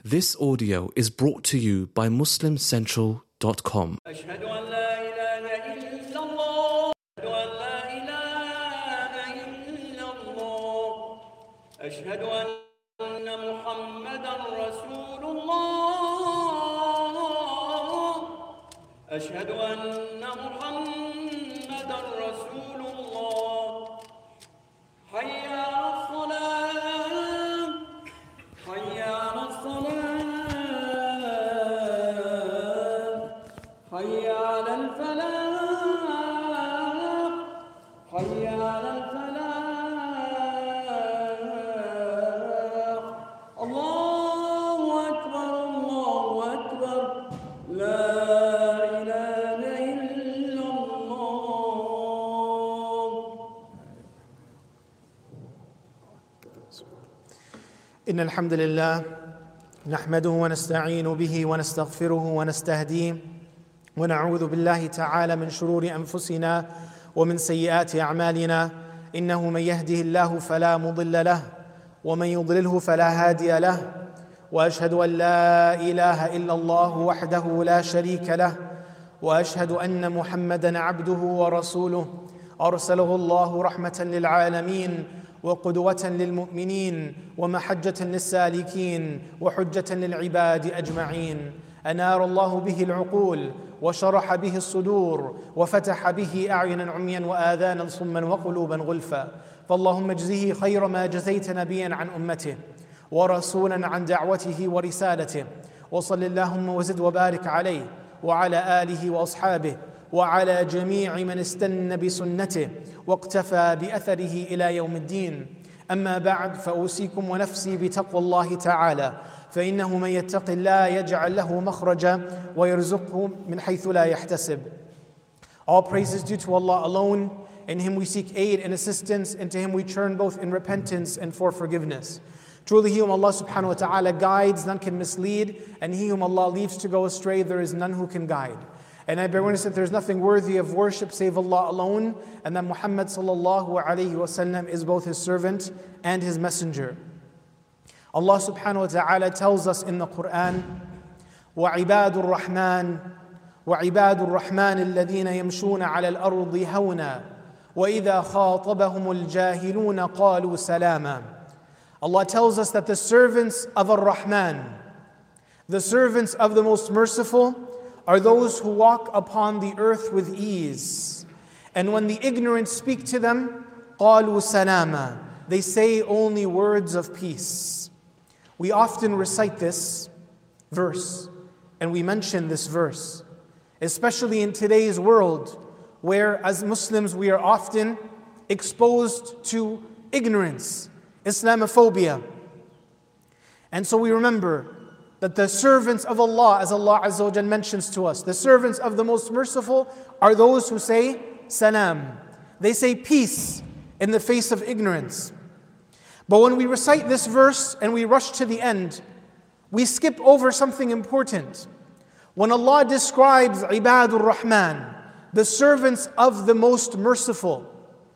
This audio is brought to you by MuslimCentral.com. أشهد أن لا إله إلا الله أشهد أن لا إله إلا الله أشهد أن محمدا رسول الله أشهد أن محمدا رسول الله حي على الصلاة حي على الصلاة حي على الفلاح حي على الفلاح الله أكبر الله أكبر لا إله إلا الله. إن الحمد لله نحمده ونستعين به ونستغفره ونستهديه ونعوذ بالله تعالى من شرور أنفسنا ومن سيئات أعمالنا إنه من يهده الله فلا مضل له ومن يضلله فلا هادي له وأشهد أن لا إله إلا الله وحده لا شريك له وأشهد أن محمدا عبده ورسوله أرسله الله رحمة للعالمين وقدوة للمؤمنين ومحجة للسالكين وحجة للعباد أجمعين. أنار الله به العقول وشرح به الصدور وفتح به أعينا عميا وآذانا صما وقلوبا غلفا، فاللهم اجزه خير ما جزيت نبيا عن أمته ورسولا عن دعوته ورسالته، وصل اللهم وزد وبارك عليه وعلى آله وأصحابه وعلى جميع من استنى بسنته واقتفى بأثره إلى يوم الدين. أما بعد، فأوصيكم ونفسي بتقوى الله تعالى، فإنه من يتق الله يجعل له مخرجا ويرزقه من حيث لا يحتسب. All praise is due to Allah alone. In Him we seek aid and assistance, and to Him we turn both in repentance and for forgiveness. Truly, He whom Allah subhanahu wa ta'ala guides, none can mislead, and He whom Allah leaves to go astray, there is none who can guide. And I bear witness that there is nothing worthy of worship save Allah alone, and that Muhammad sallallahu alayhi wa sallam is both His servant and His messenger. Allah subhanahu wa ta'ala tells us in the Quran, وَعِبَادُ الرَّحْمَنِ الَّذِينَ يَمْشُونَ عَلَى الْأَرْضِ هَوْنًا وَإِذَا خَاطَبَهُمُ الْجَاهِلُونَ قَالُوا سَلَامًا. Allah tells us that the servants of Ar-Rahman, the servants of the Most Merciful, are those who walk upon the earth with ease. And when the ignorant speak to them, قَالُوا سَلَامًا, they say only words of peace. We often recite this verse, and we mention this verse, especially in today's world, where as Muslims we are often exposed to ignorance, Islamophobia. And so we remember that the servants of Allah, as Allah Azza wa Jal mentions to us, the servants of the Most Merciful are those who say salam. They say peace in the face of ignorance. But when we recite this verse and we rush to the end, we skip over something important. When Allah describes Ibadur Rahman, the servants of the Most Merciful,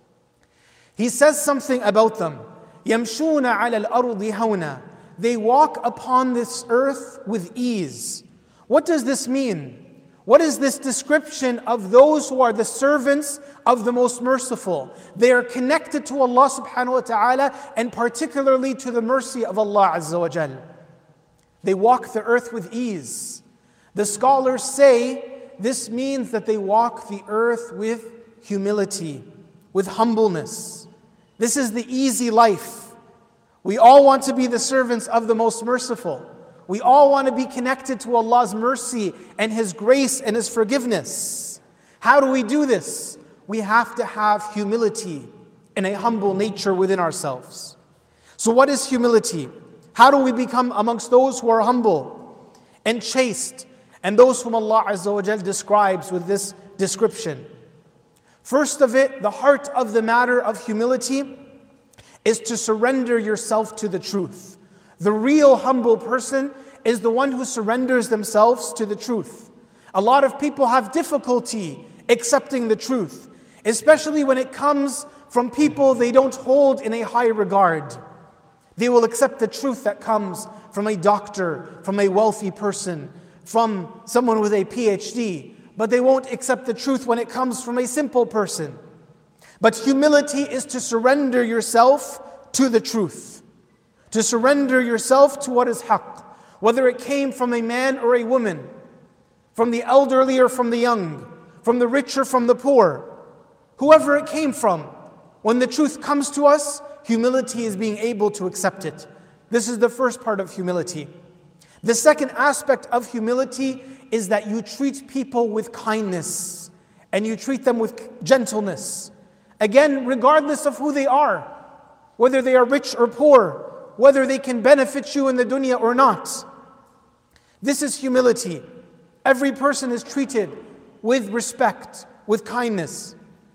He says something about them. يَمْشُونَ عَلَى الْأَرْضِ هَوْنًا, they walk upon this earth with ease. What does this mean? What is this description of those who are the servants of the Most Merciful? They are connected to Allah subhanahu wa ta'ala, and particularly to the mercy of Allah Azza wa Jal. They walk the earth with ease. The scholars say this means that they walk the earth with humility, with humbleness. This is the easy life. We all want to be the servants of the Most Merciful. We all want to be connected to Allah's mercy and His grace and His forgiveness. How do we do this? We have to have humility and a humble nature within ourselves. So what is humility? How do we become amongst those who are humble and chaste, and those whom Allah Azza wa Jal describes with this description? First of it, the heart of the matter of humility is to surrender yourself to the truth. The real humble person is the one who surrenders themselves to the truth. A lot of people have difficulty accepting the truth, especially when it comes from people they don't hold in a high regard. They will accept the truth that comes from a doctor, from a wealthy person, from someone with a PhD, but they won't accept the truth when it comes from a simple person. But humility is to surrender yourself to the truth, to surrender yourself to what is haqq, whether it came from a man or a woman, from the elderly or from the young, from the rich or from the poor, whoever it came from. When the truth comes to us, humility is being able to accept it. This is the first part of humility. The second aspect of humility is that you treat people with kindness and you treat them with gentleness. Again, regardless of who they are, whether they are rich or poor, whether they can benefit you in the dunya or not. This is humility. Every person is treated with respect, with kindness.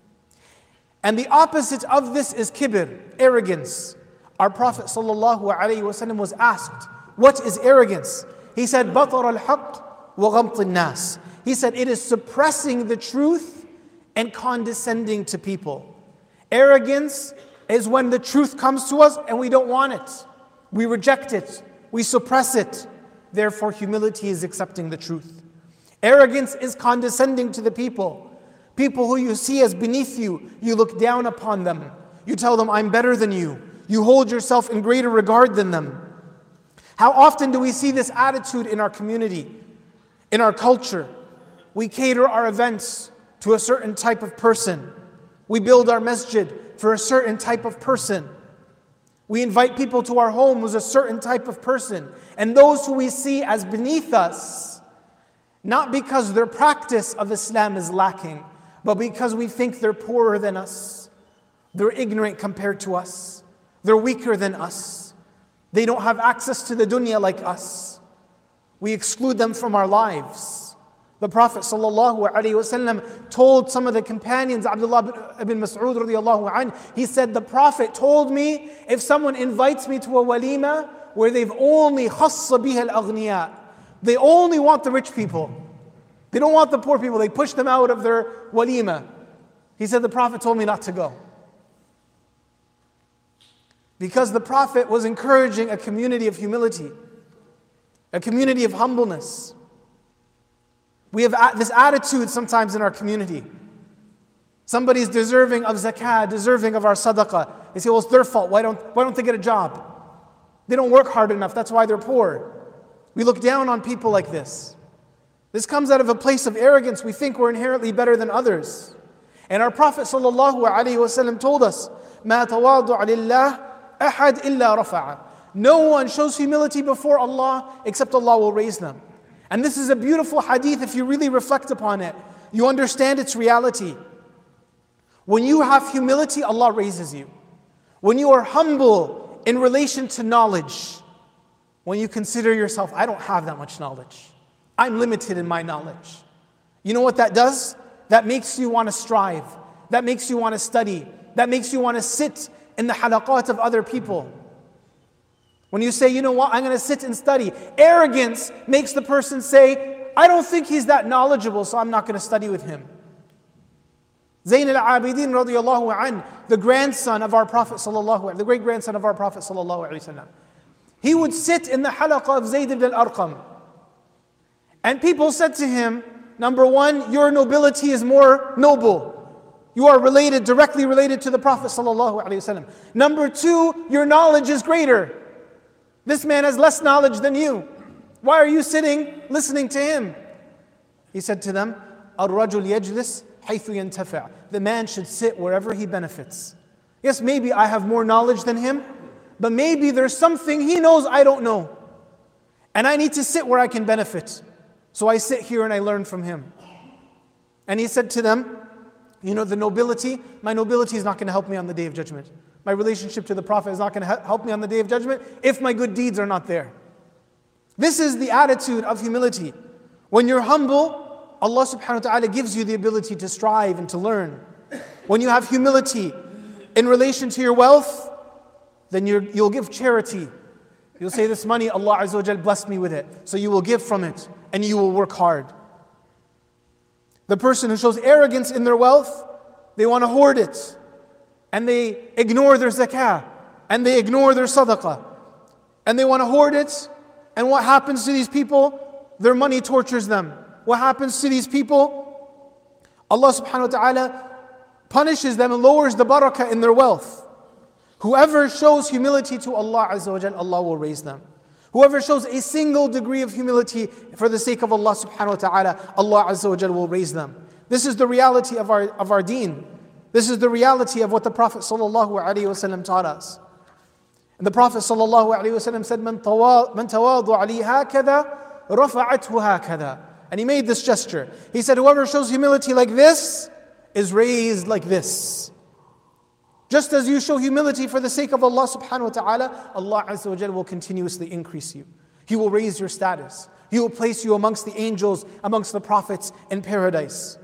And the opposite of this is kibr, arrogance. Our Prophet ﷺ was asked, what is arrogance? He said, بَطَرَ الْحَقِّ وَغَمْطِ النَّاسِ. He said, it is suppressing the truth and condescending to people. Arrogance is when the truth comes to us and we don't want it. We reject it. We suppress it. Therefore, humility is accepting the truth. Arrogance is condescending to the people. People who you see as beneath you, you look down upon them. You tell them, I'm better than you. You hold yourself in greater regard than them. How often do we see this attitude in our community, in our culture? We cater our events to a certain type of person. We build our masjid for a certain type of person. We invite people to our home who's a certain type of person. And those who we see as beneath us, not because their practice of Islam is lacking, but because we think they're poorer than us. They're ignorant compared to us. They're weaker than us. They don't have access to the dunya like us. We exclude them from our lives. The Prophet ﷺ told some of the companions, Abdullah ibn Mas'ud radiallahu anhu, he said, the Prophet told me, if someone invites me to a walima where they've only خَصَّ بِهَا الْأَغْنِيَاء, they only want the rich people. They don't want the poor people. They push them out of their walima. He said, the Prophet told me not to go. Because the Prophet was encouraging a community of humility, a community of humbleness. We have this attitude sometimes in our community. Somebody's deserving of zakah, deserving of our sadaqah. They say, well, it's their fault. Why don't they get a job? They don't work hard enough. That's why they're poor. We look down on people like this. This comes out of a place of arrogance. We think we're inherently better than others. And our Prophet ﷺ told us, مَا تَوَاضُعَ لِلَّهِ أَحَدْ إِلَّا رَفَعَ. No one shows humility before Allah except Allah will raise them. And this is a beautiful hadith if you really reflect upon it. You understand its reality. When you have humility, Allah raises you. When you are humble in relation to knowledge, when you consider yourself, I don't have that much knowledge. I'm limited in my knowledge. You know what that does? That makes you want to strive. That makes you want to study. That makes you want to sit in the halaqat of other people. When you say, you know what, I'm going to sit and study. Arrogance makes the person say, I don't think he's that knowledgeable, so I'm not going to study with him. Zayn al-Abidin radiyallahu anh, the grandson of our Prophet sallallahu alaihi wasallam, the great grandson of our Prophet sallallahu alaihi wasallam. He would sit in the halaqah of Zayd ibn al-Arqam. And people said to him, number one, your nobility is more noble. You are directly related to the Prophet sallallahu alaihi wasallam. Number two, your knowledge is greater. This man has less knowledge than you. Why are you sitting, listening to him? He said to them, الرجل يجلس حيث ينتفع. The man should sit wherever he benefits. Yes, maybe I have more knowledge than him, but maybe there's something he knows I don't know. And I need to sit where I can benefit. So I sit here and I learn from him. And he said to them, you know, my nobility is not going to help me on the Day of Judgment. My relationship to the Prophet is not going to help me on the Day of Judgment if my good deeds are not there. This is the attitude of humility. When you're humble, Allah subhanahu wa ta'ala gives you the ability to strive and to learn. When you have humility in relation to your wealth, then you'll give charity. You'll say, this money, Allah Azza wa Jal blessed me with it. So you will give from it and you will work hard. The person who shows arrogance in their wealth, they want to hoard it. And they ignore their zakah. And they ignore their sadaqah. And they want to hoard it And what happens to these people? Their money tortures them. What happens to these people? Allah subhanahu wa ta'ala punishes them and lowers the barakah in their wealth. Whoever shows humility to Allah Azza wa Jal, Allah will raise them. Whoever shows a single degree of humility for the sake of Allah subhanahu wa ta'ala, Allah Azza wa Jal will raise them. This is the reality of our deen. This is the reality of what the Prophet sallallahu alaihi wasallam taught us. And the Prophet sallallahu alaihi wasallam said, "Man tawadu li hakada, rafa'athu hakada." And he made this gesture. He said, whoever shows humility like this is raised like this. Just as you show humility for the sake of Allah subhanahu wa ta'ala, Allah Azza wa Jalla will continuously increase you. He will raise your status. He will place you amongst the angels, amongst the prophets in paradise.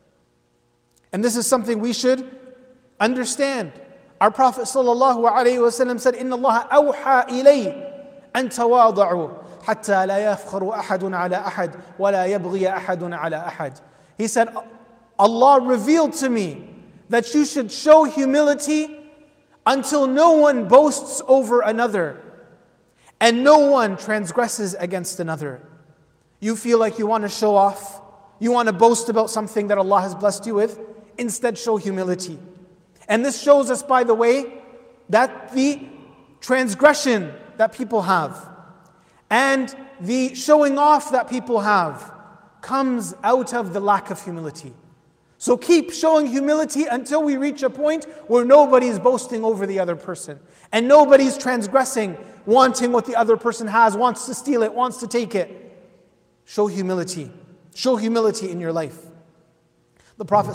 And this is something we should understand. Our Prophet sallallahu alayhi wa sallam said, إِنَّ اللَّهَ أَوْحَى إِلَيْهِ أَن تَوَاضَعُوا حَتَّى لَا يَفْخَرُ أَحَدٌ عَلَى أَحَدٍ وَلَا يَبْغِيَ أَحَدٌ عَلى أَحَدٍ. He said, Allah revealed to me that you should show humility until no one boasts over another and no one transgresses against another. You feel like you want to show off, you want to boast about something that Allah has blessed you with, instead show humility. And this shows us, by the way, that the transgression that people have and the showing off that people have comes out of the lack of humility. So keep showing humility until we reach a point where nobody's boasting over the other person and nobody's transgressing, wanting what the other person has, wants to steal it, wants to take it. Show humility. Show humility in your life. The Prophet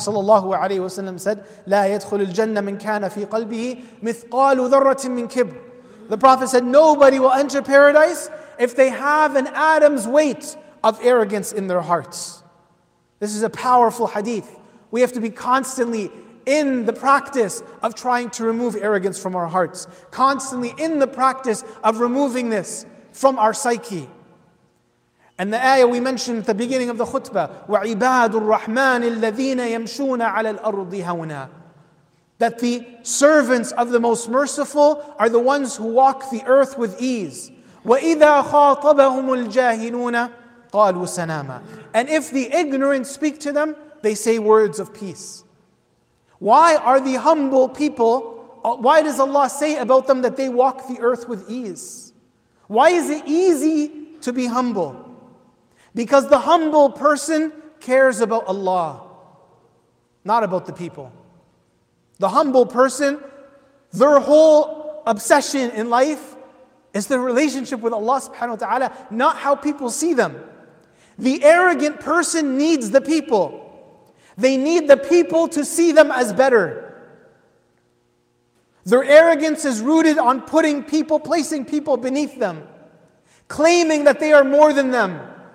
ﷺ said, لا يدخل الجنة من كان في قلبه مثقال ذرة من كبر. The Prophet said, nobody will enter paradise if they have an atom's weight of arrogance in their hearts. This is a powerful hadith. We have to be constantly in the practice of trying to remove arrogance from our hearts. Constantly in the practice of removing this from our psyche. And the ayah we mentioned at the beginning of the khutbah, وَعِبَادُ الرَّحْمَنِ الَّذِينَ يَمْشُونَ عَلَى الْأَرْضِ هَوْنًا. That the servants of the Most Merciful are the ones who walk the earth with ease. وَإِذَا خَاطَبَهُمُ الْجَاهِلُونَ قَالُوا سَلَامًا. And if the ignorant speak to them, they say words of peace. Why are the humble people, why does Allah say about them that they walk the earth with ease? Why is it easy to be humble? Because the humble person cares about Allah, not about the people. The humble person, their whole obsession in life is their relationship with Allah subhanahu wa ta'ala, not how people see them. The arrogant person needs the people. They need the people to see them as better. Their arrogance is rooted on placing people beneath them, claiming that they are more than them.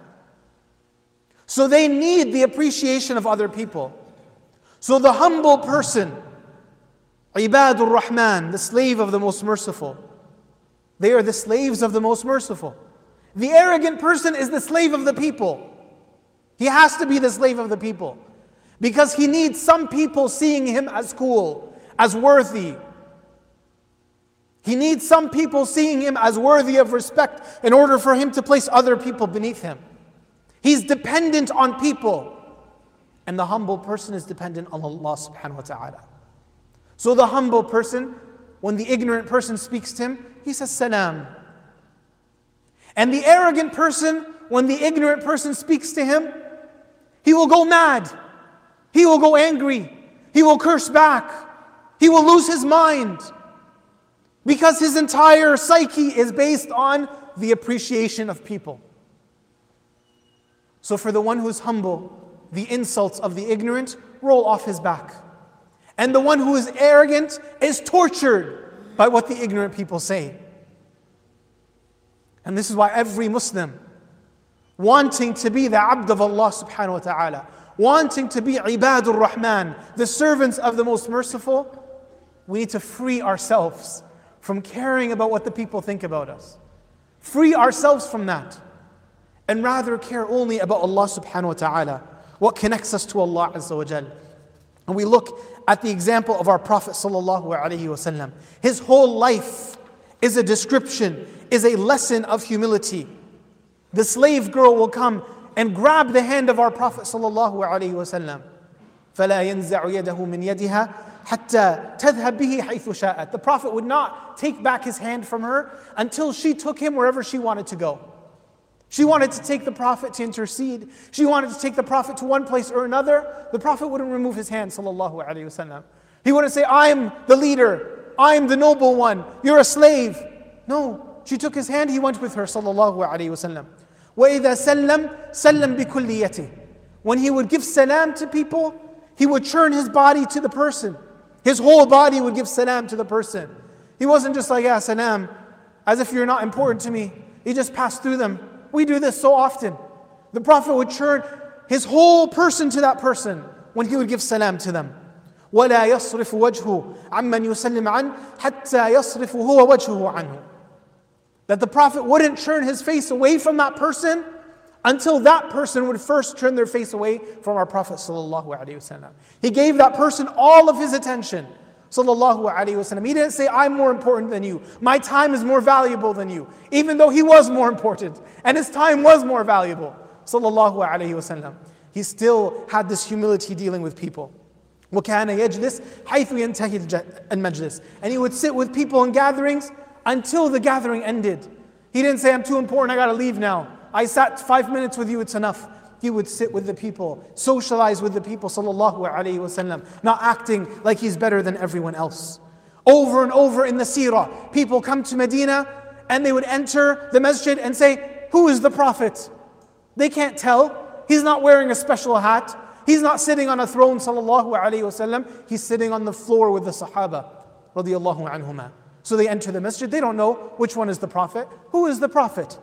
So they need the appreciation of other people. So the humble person, Ibadur Rahman, the slave of the Most Merciful, they are the slaves of the Most Merciful. The arrogant person is the slave of the people. He has to be the slave of the people because he needs some people seeing him as cool, as worthy. He needs some people seeing him as worthy of respect in order for him to place other people beneath him. He's dependent on people. And the humble person is dependent on Allah subhanahu wa ta'ala. So the humble person, when the ignorant person speaks to him, he says salam. And the arrogant person, when the ignorant person speaks to him, he will go mad. He will go angry. He will curse back. He will lose his mind. Because his entire psyche is based on the appreciation of people. So for the one who's humble, the insults of the ignorant roll off his back. And the one who is arrogant is tortured by what the ignorant people say. And this is why every Muslim, wanting to be the abd of Allah subhanahu wa ta'ala, wanting to be Ibadur Rahman, the servants of the Most Merciful, we need to free ourselves from caring about what the people think about us. Free ourselves from that. And rather care only about Allah subhanahu wa ta'ala, what connects us to Allah azza wa jal. And we look at the example of our Prophet sallallahu alaihi wasallam. His whole life is a description, is a lesson of humility. The slave girl will come and grab the hand of our Prophet sallallahu alaihi wasallam. فَلَا يَنْزَعُ يَدَهُ مِنْ يَدِهَا حَتَّى تَذْهَبْ بِهِ حَيْثُ شَاءَتْ. The Prophet would not take back his hand from her until she took him wherever she wanted to go. She wanted to take the Prophet to intercede. She wanted to take the Prophet to one place or another. The Prophet wouldn't remove his hand, sallallahu alaihi wasallam. He wouldn't say, I'm the leader, I'm the noble one, you're a slave. No, she took his hand, he went with her, sallallahu alaihi wasallam. وَإِذَا سَلَّمْ سَلَّمْ بِكُلِّيَتِهِ. When he would give salam to people, he would turn his body to the person. His whole body would give salam to the person. He wasn't just like, yeah, salam, as if you're not important to me. He just passed through them. We do this so often. The Prophet would turn his whole person to that person when he would give salam to them. وَلَا يَصْرِفُ وَجْهُ عَمَّنْ يُسَلِّمْ عَنْهُ حَتَّى يَصْرِفُ هُوَ وَجْهُهُ عَنْهُ. That the Prophet wouldn't turn his face away from that person until that person would first turn their face away from our Prophet sallallahu alaihi wasallam. He gave that person all of his attention, sallallahu alaihi wasallam. He didn't say, I'm more important than you. My time is more valuable than you. Even though he was more important and his time was more valuable, sallallahu alaihi wasallam. He still had this humility dealing with people. وَكَانَ يَجْلِسْ حَيْثُ يَنْتَهِي الْمَجْلِسِ. And he would sit with people in gatherings until the gathering ended. He didn't say, I'm too important, I gotta leave now. I sat 5 minutes with you, it's enough. He would sit with the people, socialize with the people, sallallahu alaihi wasallam, not acting like he's better than everyone else. Over and over in the seerah, people come to Medina and they would enter the masjid and say, who is the Prophet? They can't tell. He's not wearing a special hat. He's not sitting on a throne, sallallahu alaihi wasallam. He's sitting on the floor with the Sahaba, radiyallahu anhuma. So they enter the masjid, they don't know which one is the Prophet. Who is the Prophet?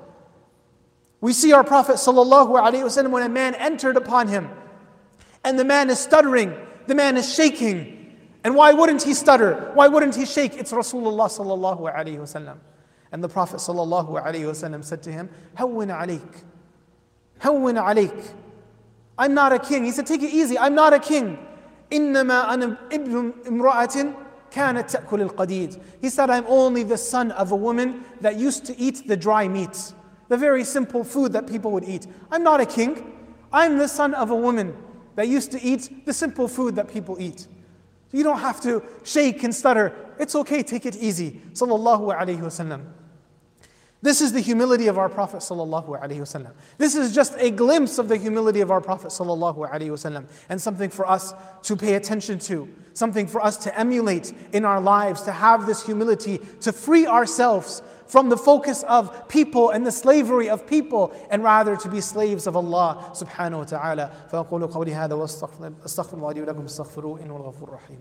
We see our Prophet sallallahu alaihi wasallam when a man entered upon him and the man is stuttering, the man is shaking. And why wouldn't he stutter? Why wouldn't he shake? It's Rasulullah sallallahu alaihi wasallam. And the Prophet sallallahu alaihi wasallam said to him, Hawwin alayk. Hawwin alayk. I'm not a king. He said, take it easy. I'm not a king. إنما أنا ابن امرأة كانت تأكل القديد. He said, I'm only the son of a woman that used to eat the dry meat. The very simple food that people would eat. I'm not a king. I'm the son of a woman that used to eat the simple food that people eat. You don't have to shake and stutter. It's okay, take it easy. Sallallahu alayhi wasallam. This is the humility of our Prophet sallallahu alaihi wasallam. This is just a glimpse of the humility of our Prophet sallallahu alaihi wasallam, and something for us to pay attention to, something for us to emulate in our lives, to have this humility, to free ourselves from the focus of people and the slavery of people, and rather to be slaves of Allah subhanahu wa ta'ala. فأقول قولي هذا وأستغفر الله لي ولكم استغفروه إنه الغفور الرحيم.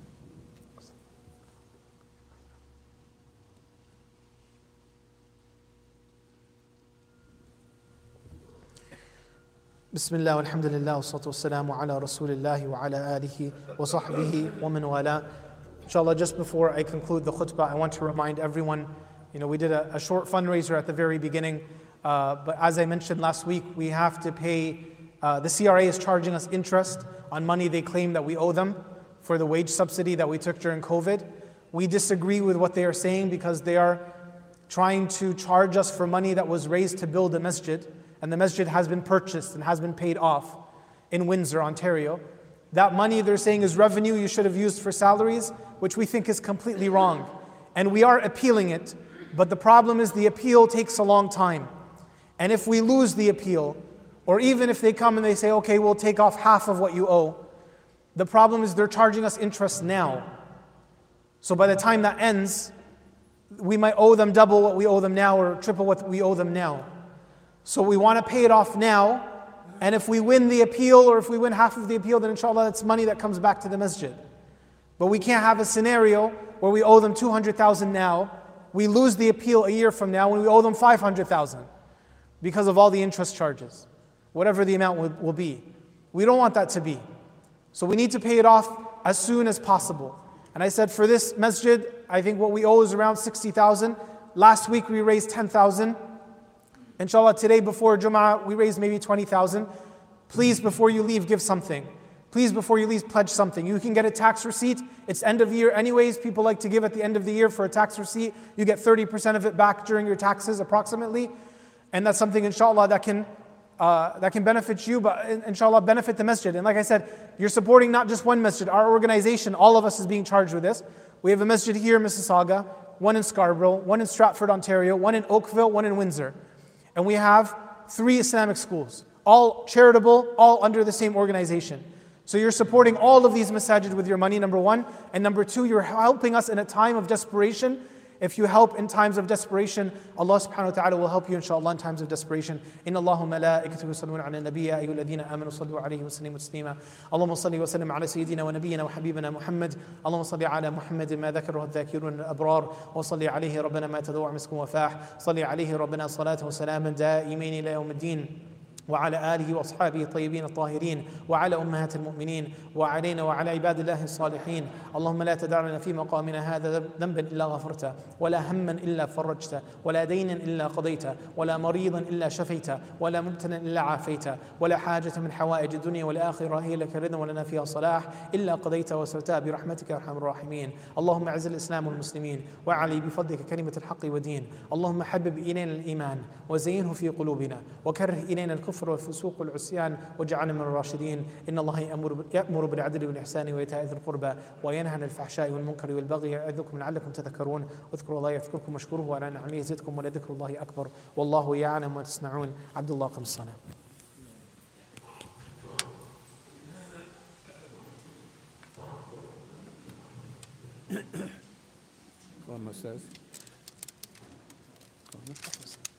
بسم الله والحمد لله والصلاة والسلام على رسول الله وعلى آله وصحبه ومن والاه. Inshallah, just before I conclude the khutbah, I want to remind everyone, we did a short fundraiser at the very beginning, but as I mentioned last week, we have to pay, the CRA is charging us interest on money they claim that we owe them for the wage subsidy that we took during COVID. We disagree with what they are saying because they are trying to charge us for money that was raised to build a masjid. And the masjid has been purchased and has been paid off in Windsor, Ontario. That money they're saying is revenue you should have used for salaries, which we think is completely wrong. And we are appealing it, but the problem is the appeal takes a long time. And if we lose the appeal, or even if they come and they say, okay, we'll take off half of what you owe, the problem is they're charging us interest now. So by the time that ends, we might owe them double what we owe them now or triple what we owe them now. So we want to pay it off now, and if we win the appeal or if we win half of the appeal, then inshallah it's money that comes back to the masjid. But we can't have a scenario where we owe them 200,000 now, we lose the appeal a year from now when we owe them 500,000 because of all the interest charges, whatever the amount will be. We don't want that to be. So we need to pay it off as soon as possible. And I said for this masjid, I think what we owe is around 60,000. Last week we raised 10,000. Inshallah, today before Jum'ah, we raised maybe 20,000. Please, before you leave, give something. Please, before you leave, pledge something. You can get a tax receipt. It's end of year anyways. People like to give at the end of the year for a tax receipt. You get 30% of it back during your taxes, approximately. And that's something, inshallah, that can benefit you, but inshallah benefit the masjid. And like I said, you're supporting not just one masjid. Our organization, all of us is being charged with this. We have a masjid here in Mississauga, one in Scarborough, one in Stratford, Ontario, one in Oakville, one in Windsor. And we have 3 Islamic schools, all charitable, all under the same organization. So you're supporting all of these masajid with your money, number one. And number two, you're helping us in a time of desperation. If you help in times of desperation, Allah subhanahu wa ta'ala will help you inshallah in times of desperation. Inna Allahu malaikatahu yusalluna ala nabiyya ayyuhal ladhina amanu sallu alayhi wa sallimu taslima. Allahumma salli wa sallim ala sayyidina wa nabiyyina wa habibina Muhammad. Allahumma salli ala Muhammadin ma dhakarahu adh-dhakirun al-abrar wa salli alayhi rabbana ma tadawwa miskun wa fah. Salli alayhi rabbana salatu wa salaman da'imain ila yawm ad-din. وعلى آله وأصحابه الطيبين الطاهرين وعلى أمهات المؤمنين وعلينا وعلى عباد الله الصالحين. اللهم لا تدع لنا في مقامنا هذا ذنبا إلا غفرته ولا هما إلا فرجته ولا دينا إلا قضيته ولا مريضا إلا شفيته ولا مبتلا إلا عافيته ولا حاجة من حوائج الدنيا والآخرة هي لك رضا ولنا فيها صلاح إلا قضيتها وسرتها برحمتك يا أرحم الراحمين. اللهم أعز الإسلام والمسلمين وعلي بفضلك كلمة الحق ودين. اللهم حبب إلينا الإيمان وزينه في قلوبنا وكره إلينا الكفر والفسوق والعصيان واجعلنا من الراشدين. إن الله يأمر بالعدل والإحسان وإيتاء ذي القربى وينهى عن الفحشاء والمنكر والبغي يعظكم لعلكم تذكرون. واذكروا الله يذكركم واشكروه على نعمه يزدكم ولذكر الله أكبر والله يعلم ما تصنعون. عبد الله قم الصلاة. Come on, Ustaz.